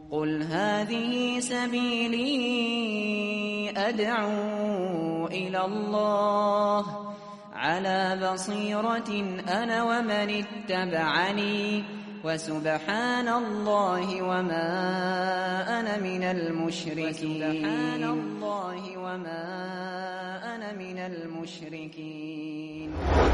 قل هذه سبيلي أدعو إلى الله على بصيرة أنا ومن اتبعني وسبحان الله وما أنا من المشركين.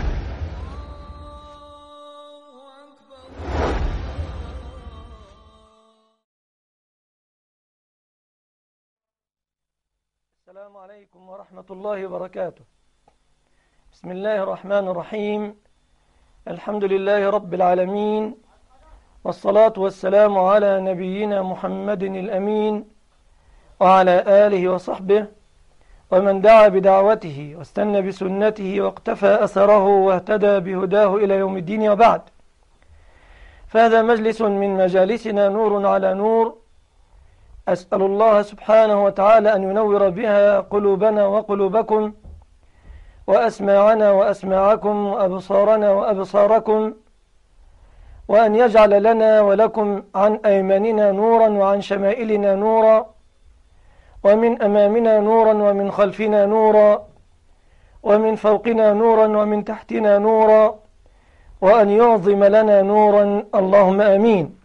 السلام عليكم ورحمة الله وبركاته. بسم الله الرحمن الرحيم. الحمد لله رب العالمين، والصلاة والسلام على نبينا محمد الأمين وعلى آله وصحبه ومن دعا بدعوته واستنى بسنته واقتفى أثره واهتدى بهداه إلى يوم الدين، وبعد، فهذا مجلس من مجالسنا نور على نور، أسأل الله سبحانه وتعالى أن ينور بها قلوبنا وقلوبكم وأسماعنا وأسماعكم وأبصارنا وأبصاركم، وأن يجعل لنا ولكم عن أيماننا نورا وعن شمائلنا نورا ومن أمامنا نورا ومن خلفنا نورا ومن فوقنا نورا ومن تحتنا نورا، وأن يعظم لنا نورا، اللهم آمين.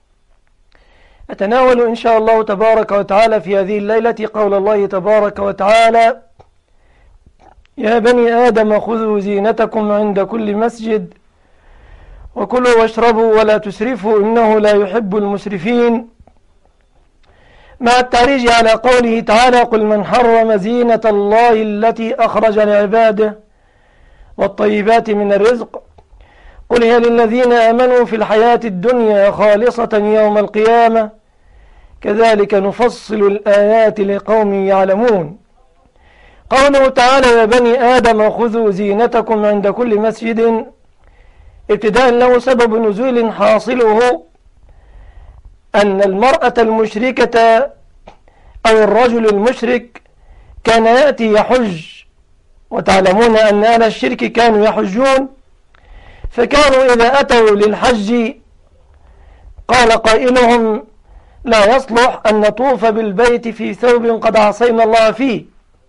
أتناول إن شاء الله تبارك وتعالى في هذه الليلة قول الله تبارك وتعالى: يا بني آدم خذوا زينتكم عند كل مسجد وكلوا واشربوا ولا تسرفوا إنه لا يحب المسرفين، مع التعريج على قوله تعالى: قل من حرم زينة الله التي أخرج لعباده والطيبات من الرزق قل هي للذين آمنوا في الحياة الدنيا خالصة يوم القيامة كذلك نفصل الآيات لقوم يعلمون. قوله تعالى: يا بني آدم خذوا زينتكم عند كل مسجد، ابتداء له سبب نزول حاصله أن المرأة المشركة أو الرجل المشرك كان يأتي يحج، وتعلمون أن أهل الشرك كانوا يحجون، فكانوا إذا أتوا للحج قال قائلهم: لا يصلح أن نطوف بالبيت في ثوب قد عصينا الله فيه،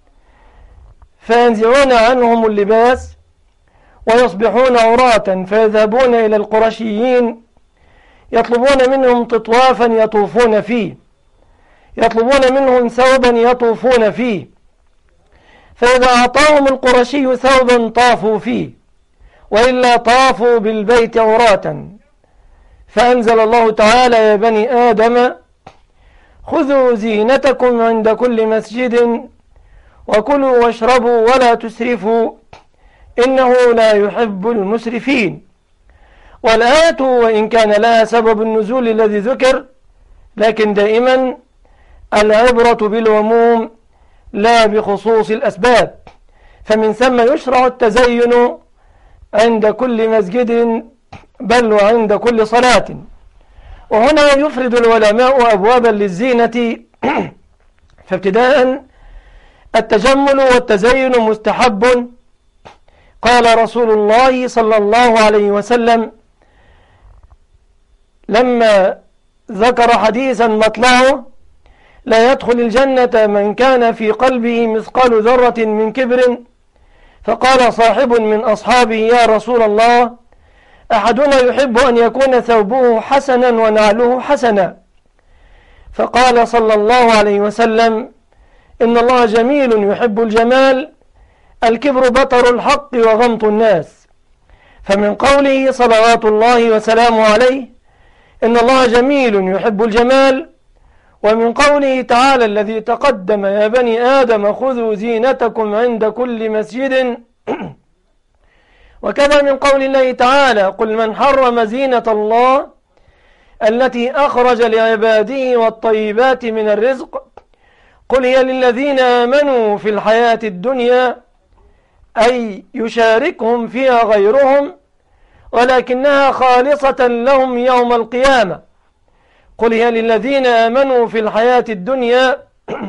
فينزعون عنهم اللباس ويصبحون عراة، فيذهبون إلى القرشيين يطلبون منهم تطوافا يطوفون فيه، يطلبون منهم ثوبا يطوفون فيه، فإذا أعطاهم القرشي ثوبا طافوا فيه، وإلا طافوا بالبيت عراة. فأنزل الله تعالى: يا بني آدم خذوا زينتكم عند كل مسجد وكلوا واشربوا ولا تسرفوا إنه لا يحب المسرفين. والآية وإن كان لها سبب النزول الذي ذكر، لكن دائما العبرة بالعموم لا بخصوص الأسباب، فمن ثم يشرع التزين عند كل مسجد بل وعند كل صلاة. وهنا يفرد العلماء أبوابا للزينة، فابتداء التجمل والتزين مستحب. قال رسول الله صلى الله عليه وسلم لما ذكر حديثا مطلعه: لا يدخل الجنة من كان في قلبه مثقال ذرة من كبر، فقال صاحب من أصحابه: يا رسول الله، أحدنا يحب أن يكون ثوبه حسنا ونعله حسنا، فقال صلى الله عليه وسلم: إن الله جميل يحب الجمال، الكبر بطر الحق وغمط الناس. فمن قوله صلوات الله وسلامه عليه إن الله جميل يحب الجمال، ومن قوله تعالى الذي تقدم: يا بني آدم خذوا زينتكم عند كل مسجد، وكذا من قول الله تعالى: قل من حرم زينة الله التي أخرج لعباده والطيبات من الرزق قل هي للذين آمنوا في الحياة الدنيا، أي يشاركهم فيها غيرهم ولكنها خالصة لهم يوم القيامة. قل هي للذين آمنوا في الحياة الدنيا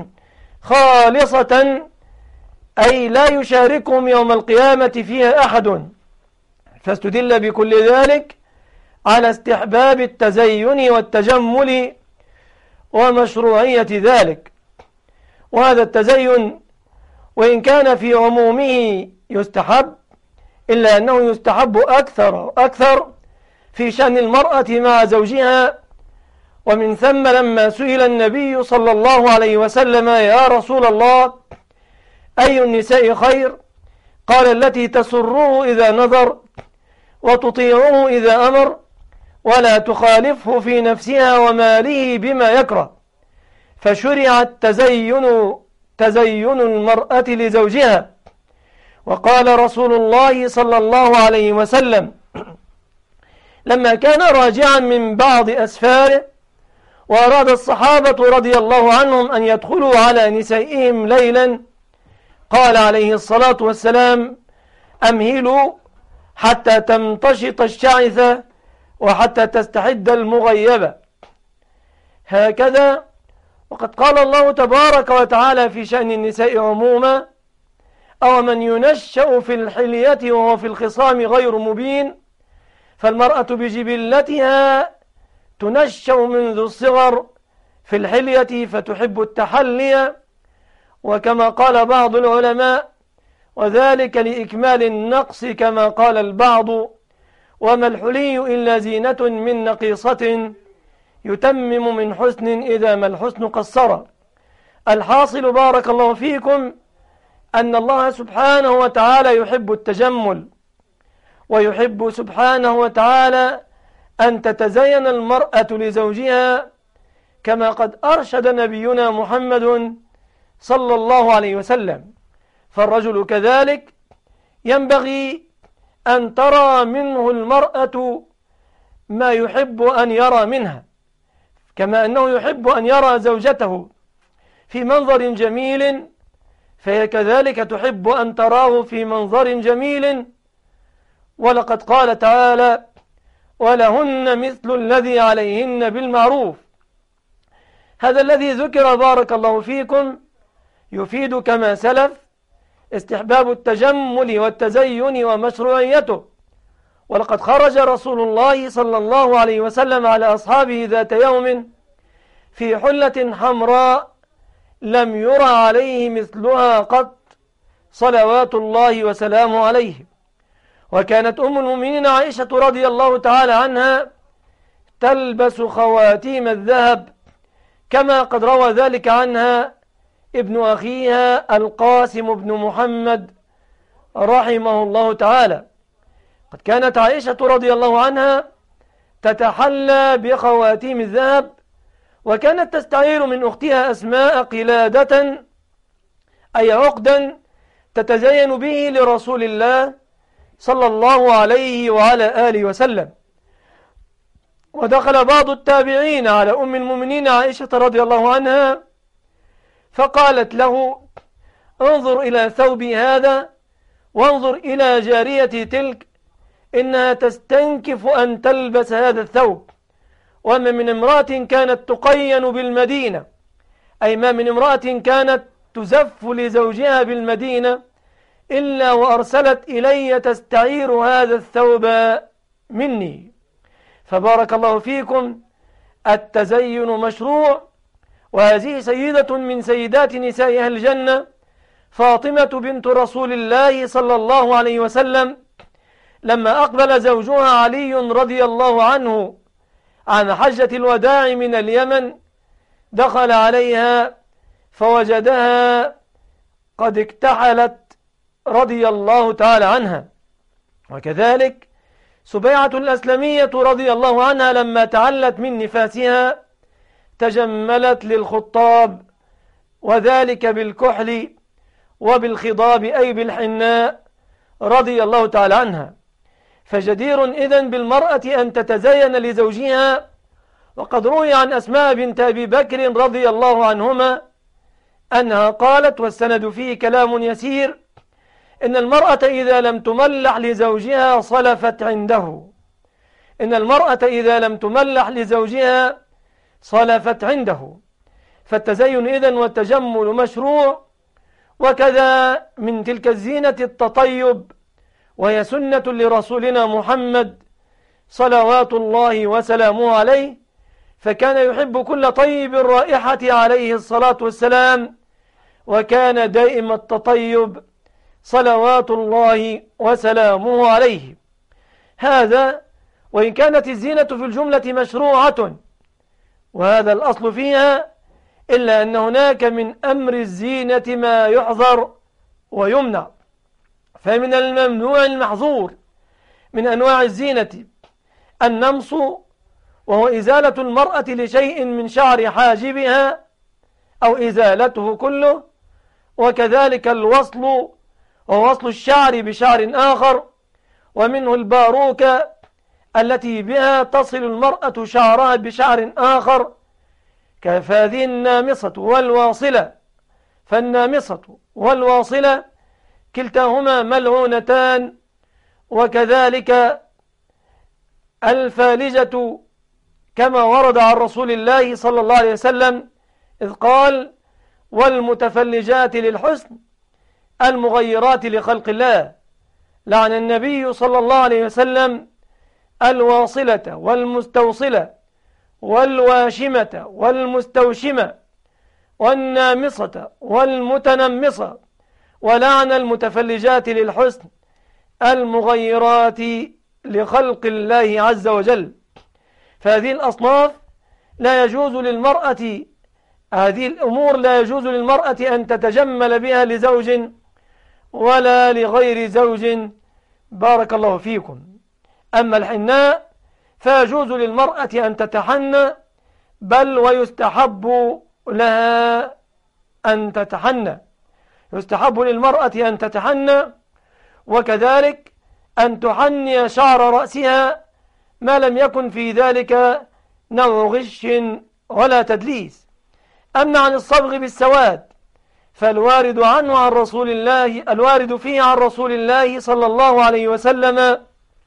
خالصة، أي لا يشاركهم يوم القيامة فيها أحد. فاستدل بكل ذلك على استحباب التزين والتجمل، ومشروعية ذلك. وهذا التزين وإن كان في عمومه يستحب، إلا أنه يستحب أكثر في شأن المرأة مع زوجها. ومن ثم لما سئل النبي صلى الله عليه وسلم: يا رسول الله، أي النساء خير؟ قال: التي تسره إذا نظر وتطيعه إذا أمر ولا تخالفه في نفسها وماله بما يكره. فشرع تزين المرأة لزوجها. وقال رسول الله صلى الله عليه وسلم لما كان راجعا من بعض أسفاره وأراد الصحابة رضي الله عنهم أن يدخلوا على نسائهم ليلا، قال عليه الصلاة والسلام: أمهلوا حتى تمتشط الشعثة وحتى تستحد المغيبة. هكذا وقد قال الله تبارك وتعالى في شأن النساء عموما: أو من ينشأ في الحلية وهو في الخصام غير مبين. فالمرأة بجبلتها تنشأ منذ الصغر في الحلية فتحب التحلي، وكما قال بعض العلماء: وذلك لإكمال النقص، كما قال البعض: وما الحلي إلا زينة من نقيصة يتمم من حسن إذا ما الحسن قصر. الحاصل بارك الله فيكم أن الله سبحانه وتعالى يحب التجمل، ويحب سبحانه وتعالى أن تتزين المرأة لزوجها كما قد أرشد نبينا محمد صلى الله عليه وسلم. فالرجل كذلك ينبغي أن ترى منه المرأة ما يحب أن يرى منها، كما أنه يحب أن يرى زوجته في منظر جميل، فهي كذلك تحب أن تراه في منظر جميل. ولقد قال تعالى: ولهن مثل الذي عليهن بالمعروف. هذا الذي ذكر بارك الله فيكم يفيد كما سلف استحباب التجمل والتزين ومشروعيته. ولقد خرج رسول الله صلى الله عليه وسلم على أصحابه ذات يوم في حلة حمراء لم يرى عليه مثلها قط، صلوات الله وسلامه عليه. وكانت أم المؤمنين عائشة رضي الله تعالى عنها تلبس خواتيم الذهب، كما قد روى ذلك عنها ابن أخيها القاسم بن محمد رحمه الله تعالى. قد كانت عائشة رضي الله عنها تتحلى بخواتيم الذهب، وكانت تستعير من أختها أسماء قلادة أي عقدا تتزين به لرسول الله صلى الله عليه وعلى آله وسلم. ودخل بعض التابعين على أم المؤمنين عائشة رضي الله عنها فقالت له: انظر إلى ثوبي هذا وانظر إلى جاريتي تلك، إنها تستنكف أن تلبس هذا الثوب. وما من امرأة كانت تقين بالمدينة، أي ما من امرأة كانت تزف لزوجها بالمدينة إلا وأرسلت إلي تستعير هذا الثوب مني. فبارك الله فيكم، التزين مشروع. وهذه سيدة من سيدات نساء أهل الجنة، فاطمة بنت رسول الله صلى الله عليه وسلم، لما أقبل زوجها علي رضي الله عنه عن حجة الوداع من اليمن، دخل عليها فوجدها قد اكتحلت رضي الله تعالى عنها. وكذلك سبيعة الأسلمية رضي الله عنها لما تعلت من نفاسها تجملت للخطاب، وذلك بالكحل وبالخضاب أي بالحناء رضي الله تعالى عنها. فجدير إذن بالمرأة أن تتزين لزوجها. وقد روي عن أسماء بنت أبي بكر رضي الله عنهما أنها قالت، والسند فيه كلام يسير: إن المرأة إذا لم تملح لزوجها صلفت عنده. إن المرأة إذا لم تملح لزوجها صلفت عنده. فالتزين إذن والتجمل مشروع. وكذا من تلك الزينة التطيب، وهي سنة لرسولنا محمد صلوات الله وسلامه عليه، فكان يحب كل طيب الرائحة عليه الصلاة والسلام، وكان دائم التطيب صلوات الله وسلامه عليه. هذا وإن كانت الزينة في الجملة مشروعة وهذا الأصل فيها، إلا أن هناك من أمر الزينة ما يحظر ويمنع. فمن الممنوع المحظور من أنواع الزينة النمص، وهو إزالة المرأة لشيء من شعر حاجبها أو إزالته كله، وكذلك الوصل ووصل الشعر بشعر آخر، ومنه الباروكة التي بها تصل المرأة شعرها بشعر آخر، كفهذه النامصة والواصلة. فالنامصة والواصلة كلتاهما ملعونتان، وكذلك الفالجة كما ورد عن رسول الله صلى الله عليه وسلم إذ قال: والمتفلجات للحسن المغيرات لخلق الله. لعن النبي صلى الله عليه وسلم الواصلة والمستوصلة والواشمة والمستوشمة والنامصة والمتنمصة، ولعن المتفلجات للحسن المغيرات لخلق الله عز وجل. فهذه الأصناف لا يجوز للمرأة، هذه الأمور لا يجوز للمرأة أن تتجمل بها لزوج ولا لغير زوج، بارك الله فيكم. أما الحناء فيجوز للمرأة أن تتحنى، بل ويستحب لها أن تتحنى، يستحب للمرأة أن تتحنى، وكذلك أن تحني شعر رأسها ما لم يكن في ذلك نوع غش ولا تدليس. أما عن الصبغ بالسواد فالوارد عنه عن رسول الله، الوارد فيه عن رسول الله صلى الله عليه وسلم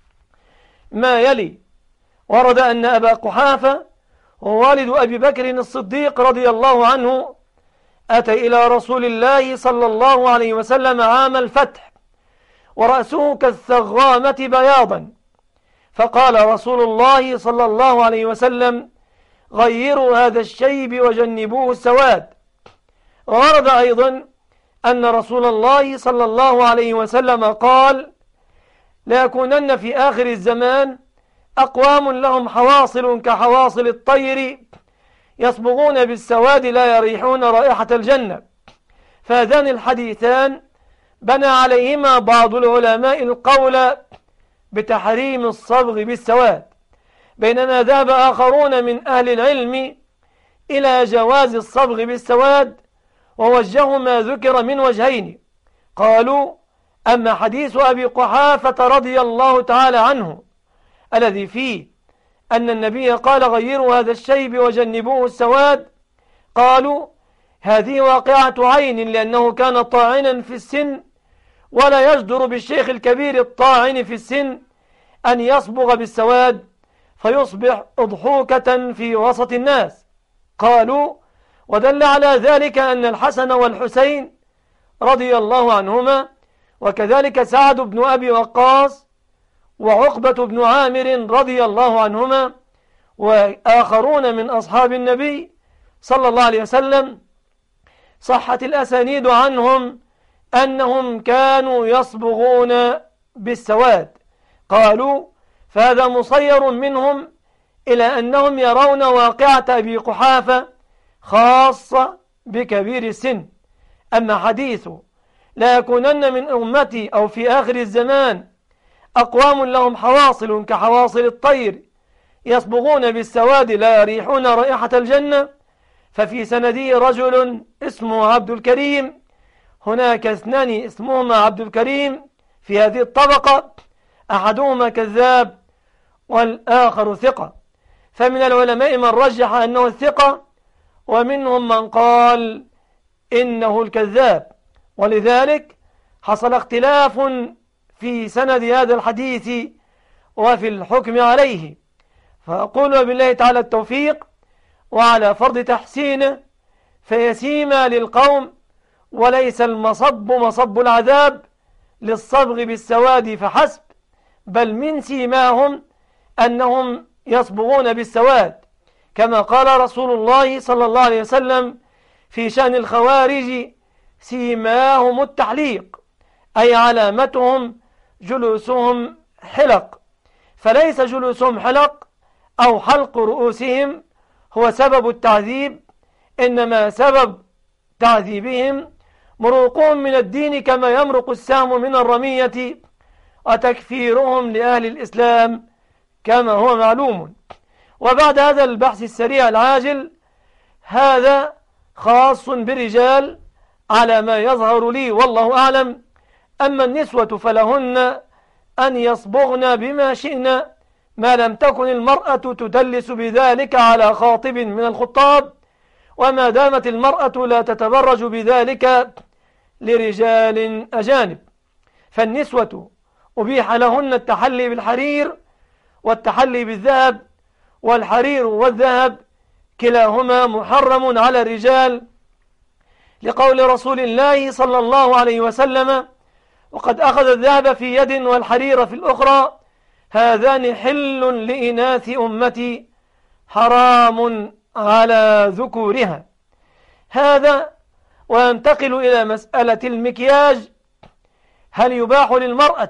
ما يلي: ورد أن أبا قحافة ووالد أبي بكر الصديق رضي الله عنه أتى إلى رسول الله صلى الله عليه وسلم عام الفتح ورأسه كالثغامة بياضا، فقال رسول الله صلى الله عليه وسلم: غيروا هذا الشيب وجنبوه السواد. ورد أيضا أن رسول الله صلى الله عليه وسلم قال: ليكونن في آخر الزمان أقوام لهم حواصل كحواصل الطير يصبغون بالسواد لا يريحون رائحة الجنة. فهذان الحديثان بنى عليهما بعض العلماء القول بتحريم الصبغ بالسواد، بينما ذهب آخرون من أهل العلم إلى جواز الصبغ بالسواد، ووجهوا ما ذكر من وجهين. قالوا: أما حديث أبي قحافة رضي الله تعالى عنه الذي فيه أن النبي قال: غيروا هذا الشيب وجنبوه السواد، قالوا: هذه واقعة عين، لأنه كان طاعنا في السن، ولا يجدر بالشيخ الكبير الطاعن في السن أن يصبغ بالسواد فيصبح أضحوكة في وسط الناس. قالوا: ودل على ذلك أن الحسن والحسين رضي الله عنهما، وكذلك سعد بن أبي وقاص وعقبة بن عامر رضي الله عنهما وآخرون من أصحاب النبي صلى الله عليه وسلم صحت الأسانيد عنهم أنهم كانوا يصبغون بالسواد. قالوا: فهذا مصير منهم إلى أنهم يرون واقعة أبي قحافة خاصة بكبير السن. أما حديثه لا يكونن من أمتي أو في آخر الزمان أقوام لهم حواصل كحواصل الطير يصبغون بالسواد لا يريحون رائحة الجنة، ففي سنده رجل اسمه عبد الكريم، هناك اثنان اسمهما عبد الكريم في هذه الطبقة، أحدهما كذاب والآخر ثقة. فمن العلماء من رجح أنه الثقة، ومنهم من قال إنه الكذاب، ولذلك حصل اختلاف في سند هذا الحديث وفي الحكم عليه. فأقول بالله تعالى التوفيق وعلى فرض تحسينه فيسيما للقوم، وليس المصب مصب العذاب للصبغ بالسواد فحسب، بل من سيماهم أنهم يصبغون بالسواد، كما قال رسول الله صلى الله عليه وسلم في شأن الخوارج: سيماهم التحليق، أي علامتهم جلوسهم حلق. فليس جلوسهم حلق أو حلق رؤوسهم هو سبب التعذيب، إنما سبب تعذيبهم مروقهم من الدين كما يمرق السهم من الرمية، وتكفيرهم لأهل الإسلام كما هو معلوم. وبعد هذا البحث السريع العاجل، هذا خاص بالرجال على ما يظهر لي والله أعلم. أما النسوة فلهن أن يصبغن بما شئن ما لم تكن المرأة تدلس بذلك على خاطب من الخطاب، وما دامت المرأة لا تتبرج بذلك لرجال أجانب. فالنسوة أبيح لهن التحلي بالحرير والتحلي بالذهب، والحرير والذهب كلاهما محرم على الرجال، لقول رسول الله صلى الله عليه وسلم: وقد أخذ الذهب في يد والحرير في الأخرى، هذان حل لإناث أمتي حرام على ذكورها. هذا. وينتقل إلى مسألة المكياج: هل يباح للمرأة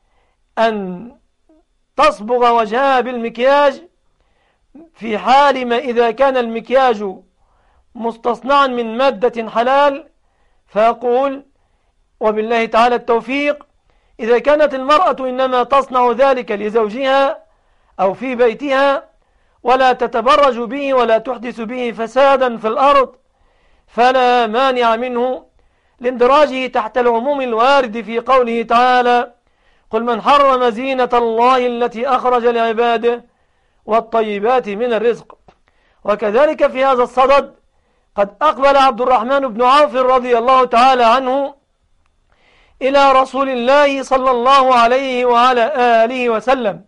أن تصبغ وجهها بالمكياج في حال ما إذا كان المكياج مستصنعا من مادة حلال؟ فيقول وبالله تعالى التوفيق: إذا كانت المرأة إنما تصنع ذلك لزوجها أو في بيتها ولا تتبرج به ولا تحدث به فسادا في الأرض، فلا مانع منه لاندراجه تحت العموم الوارد في قوله تعالى: قل من حرم زينة الله التي أخرج لعباده والطيبات من الرزق. وكذلك في هذا الصدد قد أقبل عبد الرحمن بن عوف رضي الله تعالى عنه إلى رسول الله صلى الله عليه وعلى آله وسلم،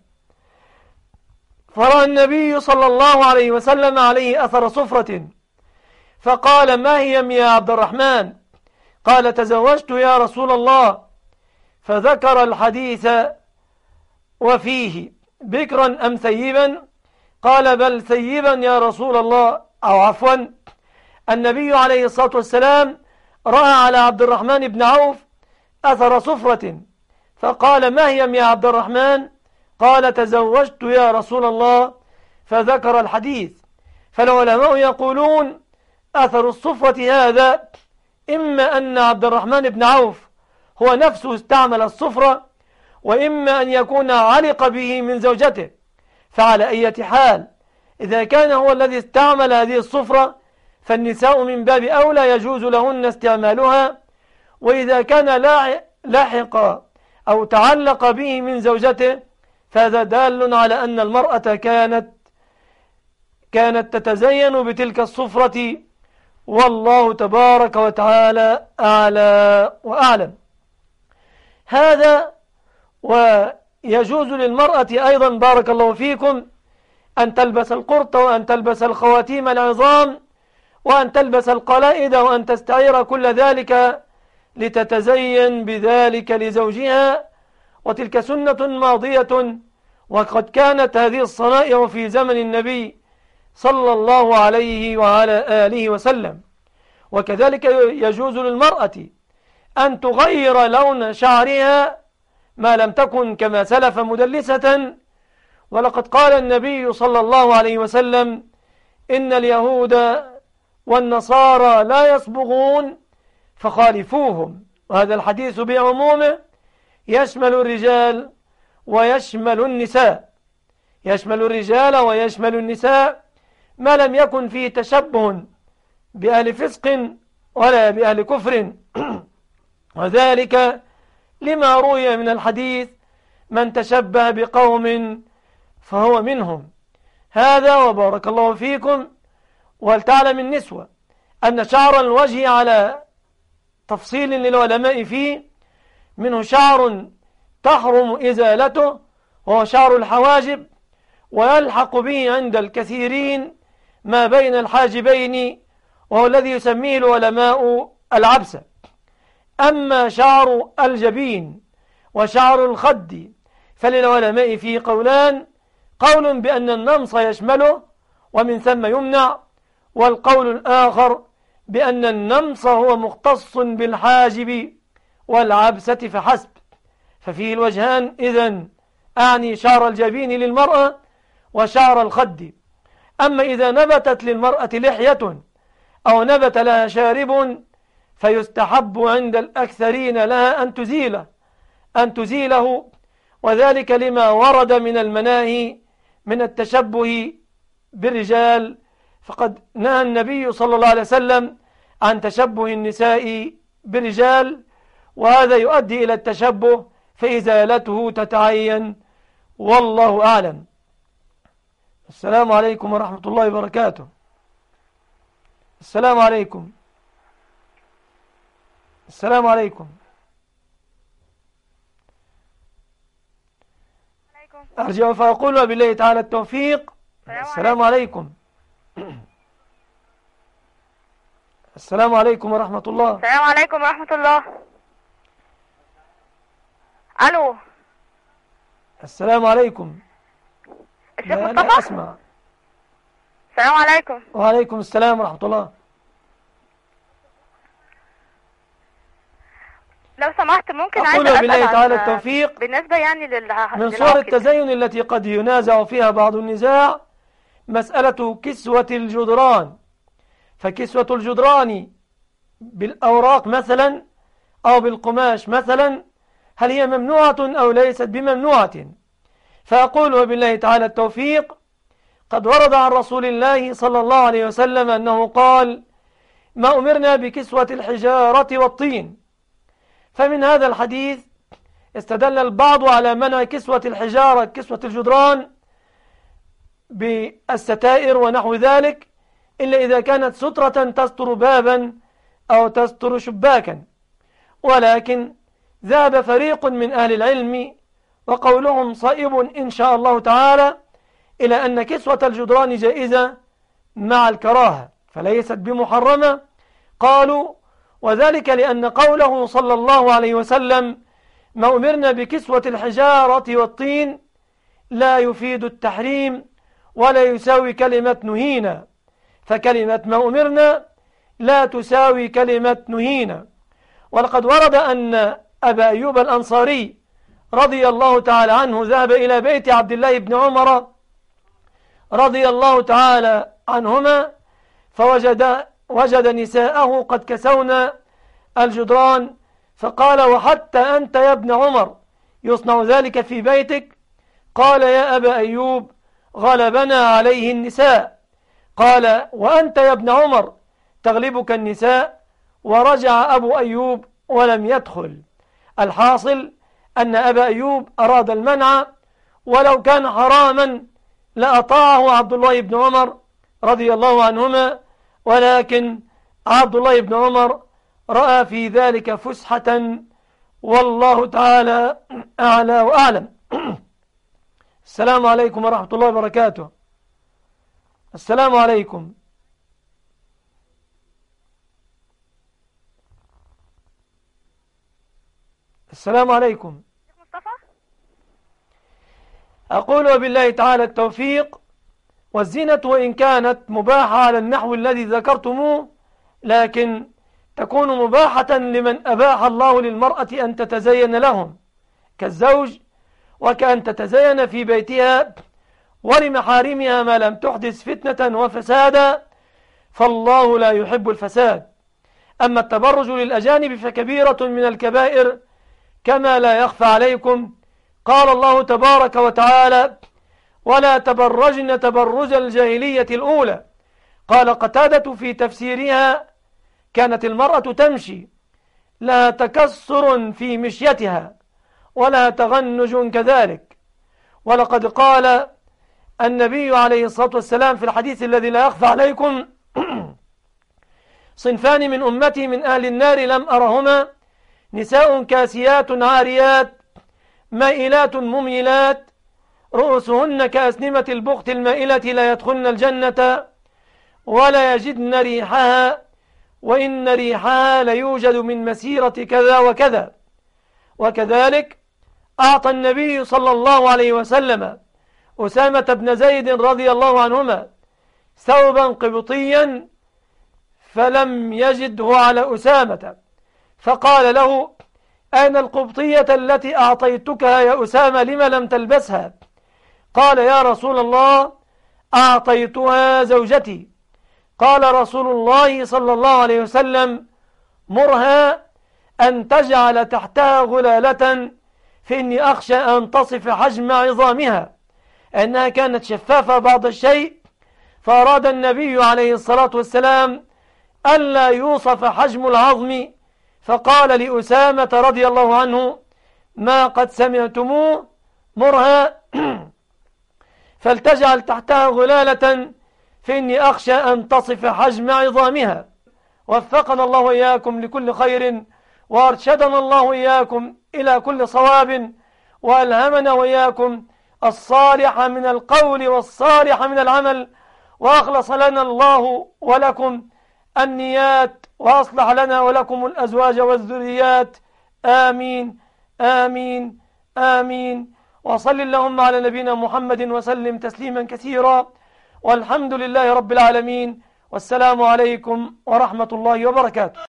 فرأى النبي صلى الله عليه وسلم عليه أثر صفرة، فقال: ما هي يا عبد الرحمن؟ قال: تزوجت يا رسول الله. فذكر الحديث وفيه: بكرا أم ثيبا؟ قال: بل ثيبا يا رسول الله. أو عفوا، النبي عليه الصلاة والسلام رأى على عبد الرحمن بن عوف أثر صفرة، فقال: ما هي يا عبد الرحمن؟ قال: تزوجت يا رسول الله. فذكر الحديث. فالعلماء يقولون: أثر الصفرة هذا إما أن عبد الرحمن بن عوف هو نفسه استعمل الصفرة، وإما أن يكون علق به من زوجته. فعلى أي حال، إذا كان هو الذي استعمل هذه الصفرة فالنساء من باب أولى يجوز لهن استعمالها، وإذا كان لاحق أو تعلق به من زوجته فهذا دال على أن المرأة كانت تتزين بتلك الصفرة، والله تبارك وتعالى أعلى وأعلم. هذا. ويجوز للمرأة أيضا بارك الله فيكم أن تلبس القرط، وأن تلبس الخواتيم العظام، وأن تلبس القلائد، وأن تستعير كل ذلك لتتزين بذلك لزوجها، وتلك سنة ماضية، وقد كانت هذه الصنائع في زمن النبي صلى الله عليه وعلى آله وسلم. وكذلك يجوز للمرأة أن تغير لون شعرها ما لم تكن كما سلف مدلسة، ولقد قال النبي صلى الله عليه وسلم: إن اليهود والنصارى لا يصبغون فخالفوهم. وهذا الحديث بعمومه يشمل الرجال ويشمل النساء، يشمل الرجال ويشمل النساء، ما لم يكن فيه تشبه بأهل فسق ولا بأهل كفر. وذلك لما روي من الحديث: من تشبه بقوم فهو منهم. هذا. وبارك الله فيكم. ولتعلم النسوة أن شعر الوجه على تفصيل للعلماء فيه، منه شعر تحرم إزالته وهو شعر الحواجب، ويلحق به عند الكثيرين ما بين الحاجبين، وهو الذي يسميه العلماء العبسة. أما شعر الجبين وشعر الخد فللعلماء فيه قولان: قول بأن النمص يشمله، ومن ثم يمنع. والقول الآخر بأن النمص هو مختص بالحاجب والعبسة فحسب، ففيه الوجهان إذن، أعني شعر الجبين للمرأة وشعر الخد. أما إذا نبتت للمرأة لحية أو نبت لها شارب فيستحب عند الأكثرين لها أن تزيله، وذلك لما ورد من المناهي من التشبه بالرجال، فقد نهى النبي صلى الله عليه وسلم عن تشبه النساء بالرجال، وهذا يؤدي إلى التشبه فإزالته تتعين، والله أعلم. السلام عليكم ورحمة الله وبركاته. السلام عليكم. السلام عليكم. أرجع فأقول وبالله تعالى التوفيق. السلام عليكم. السلام عليكم ورحمة الله. السلام عليكم ورحمة الله. ألو. السلام عليكم. الشيخ لا مصطفى. أسمع. السلام عليكم. وعليكم السلام ورحمة الله. لو سمحت ممكن أقول عايزة بالله أسأل تعالى عن التوفيق. بالنسبة يعني من صور التزين التي قد ينازع فيها بعض النزاع مسألة كسوة الجدران، فكسوة الجدران بالأوراق مثلا أو بالقماش مثلا، هل هي ممنوعة أو ليست بممنوعة؟ فأقول وبالله تعالى التوفيق، قد ورد عن رسول الله صلى الله عليه وسلم أنه قال: ما أمرنا بكسوة الحجارة والطين. فمن هذا الحديث استدل البعض على منع كسوة الحجارة كسوة الجدران بالستائر ونحو ذلك، إلا إذا كانت سترة تستر بابا أو تستر شباكا. ولكن ذهب فريق من أهل العلم وقولهم صائب إن شاء الله تعالى إلى أن كسوة الجدران جائزة مع الكراهة فليست بمحرمة. قالوا: وذلك لأن قوله صلى الله عليه وسلم: ما أمرنا بكسوة الحجارة والطين لا يفيد التحريم ولا يساوي كلمة نهينا، فكلمة ما أمرنا لا تساوي كلمة نهينا. ولقد ورد أن أبا أيوب الأنصاري رضي الله تعالى عنه ذهب إلى بيت عبد الله بن عمر رضي الله تعالى عنهما فوجد نساءه قد كسونا الجدران، فقال: وحتى أنت يا ابن عمر يصنع ذلك في بيتك؟ قال: يا أبا أيوب غلبنا عليه النساء. قال: وأنت يا ابن عمر تغلبك النساء؟ ورجع أبو أيوب ولم يدخل. الحاصل أن أبا أيوب أراد المنع، ولو كان حراما لأطاعه عبد الله بن عمر رضي الله عنهما، ولكن عبد الله بن عمر رأى في ذلك فسحة، والله تعالى أعلى وأعلم. السلام عليكم ورحمة الله وبركاته. السلام عليكم. السلام عليكم. أقول وبالله تعالى التوفيق. والزينة وإن كانت مباحة على النحو الذي ذكرتموه، لكن تكون مباحة لمن أباح الله للمرأة أن تتزين لهم كالزوج، وكأن تتزين في بيتها ولمحارمها ما لم تحدث فتنة وفسادا، فالله لا يحب الفساد. أما التبرج للأجانب فكبيرة من الكبائر كما لا يخفى عليكم. قال الله تبارك وتعالى: ولا تبرجن تبرج الجاهلية الأولى. قال قتادة في تفسيرها: كانت المرأة تمشي لا تكسر في مشيتها ولا تغنج كذلك. ولقد قال النبي عليه الصلاة والسلام في الحديث الذي لا يخفى عليكم: صنفان من أمتي من أهل النار لم أرهما: نساء كاسيات عاريات مائلات مميلات رؤوسهن كأسنمة البخت المائلة لا يدخلن الجنة ولا يجدن ريحها وإن ريحها ليوجد من مسيرة كذا وكذا. وكذلك أعطى النبي صلى الله عليه وسلم أسامة بن زيد رضي الله عنهما ثوبا قبطيا فلم يجده على أسامة، فقال له: أين القبطية التي أعطيتكها يا أسامة لم لم تلبسها؟ قال: يا رسول الله أعطيتها زوجتي. قال رسول الله صلى الله عليه وسلم: مرها أن تجعل تحتها غلالة، فإني أخشى أن تصف حجم عظامها، أنها كانت شفافة بعض الشيء، فأراد النبي عليه الصلاة والسلام ألا يوصف حجم العظم، فقال لأسامة رضي الله عنه: ما قد سمعتموه، مرها فلتجعل تحتها غلالة، فإني أخشى أن تصف حجم عظامها. وفقنا الله وإياكم لكل خير، وأرشدنا الله وإياكم إلى كل صواب، وألهمنا وإياكم الصالح من القول والصالح من العمل، وأخلص لنا الله ولكم النيات، وأصلح لنا ولكم الأزواج والذريات. آمين آمين آمين. وصل اللهم على نبينا محمد وسلم تسليما كثيرا، والحمد لله رب العالمين، والسلام عليكم ورحمة الله وبركاته.